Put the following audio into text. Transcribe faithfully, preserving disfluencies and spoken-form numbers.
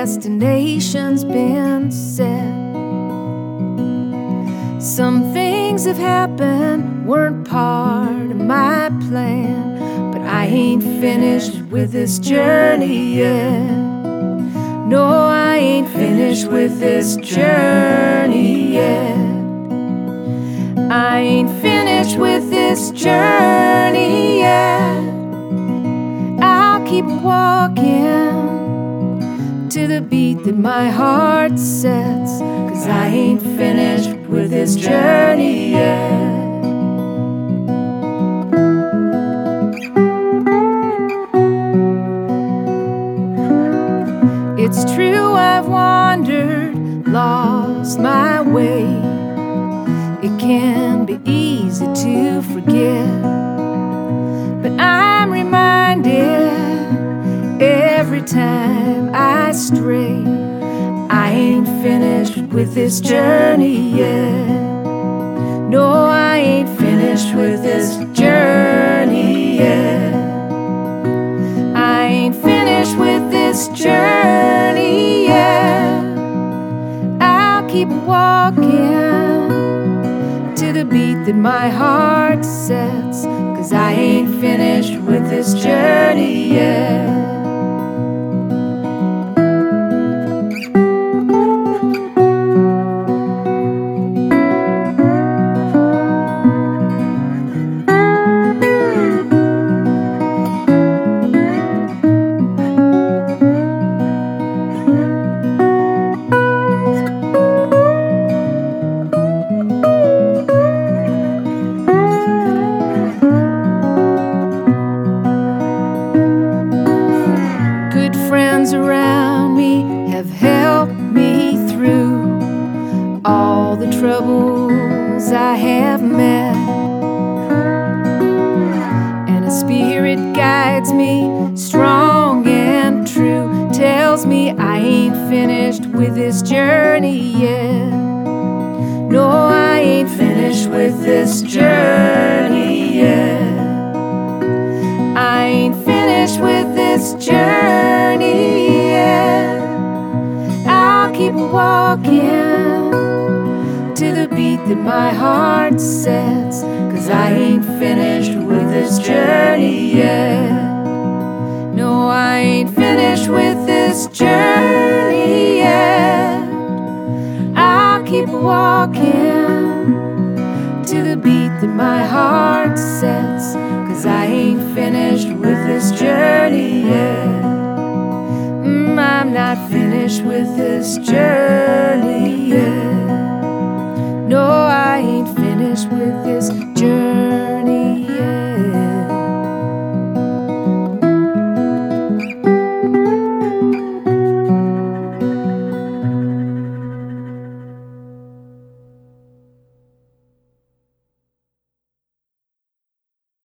destination's been set. Some things have happened, weren't part of my plan, but I ain't finished with this journey yet. No, I ain't finished with this journey yet. I ain't finished with this journey yet. I'll keep walking to the beat that my heart sets, 'cause I ain't finished with this journey yet. It's true I've wandered, lost my way. It can be easy to forget, but I'm reminded every time I stray, I ain't finished with this journey yet. No, I ain't finished with this journey yet. I ain't finished with this journey yet. I'll keep walking to the beat that my heart sets, 'cause I ain't finished with this journey yet. Friends around me have helped me through all the troubles I have met, and a spirit guides me strong and true, tells me I ain't finished with this journey yet. No, I ain't finished with this journey yet. I ain't finished with this journey yet. I'll keep walking to the beat that my heart sets, 'cause I ain't finished with this journey yet. No, I ain't finished with this journey yet. I'll keep walking to the beat that my heart sets, 'cause I ain't finished with this journey yet. Mm, I'm not finished with this journey yet. No, I ain't finished with this